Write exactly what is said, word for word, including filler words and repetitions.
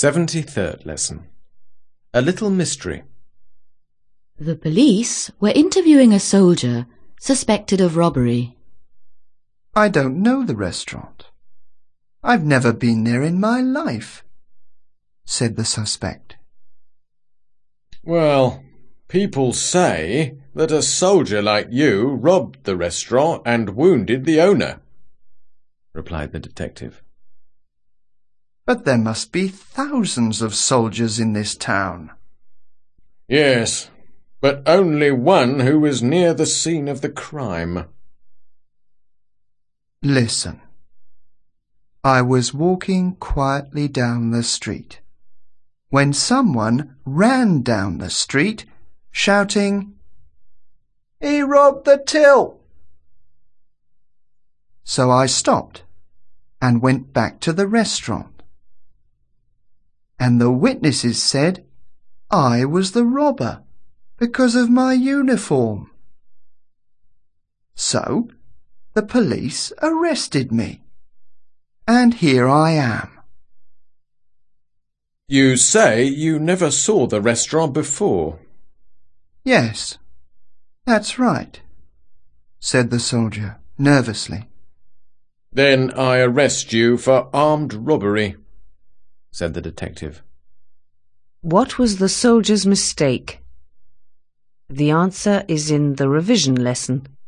seventy-third lesson. A little mystery. The police were interviewing a soldier suspected of robbery. I don't know the restaurant. I've never been there in my life, said the suspect. Well, people say that a soldier like you robbed the restaurant and wounded the owner, replied the detective. But there must be thousands of soldiers in this town. Yes, but only one who was near the scene of the crime. Listen. I was walking quietly down the street when someone ran down the street shouting, "He robbed the till!" So I stopped and went back to the restaurant. And the witnesses said I was the robber because of my uniform. So the police arrested me. And here I am. You say you never saw the restaurant before. Yes, that's right, said the soldier nervously. Then I arrest you for armed robbery, said the detective. What was the soldier's mistake? The answer is in the revision lesson.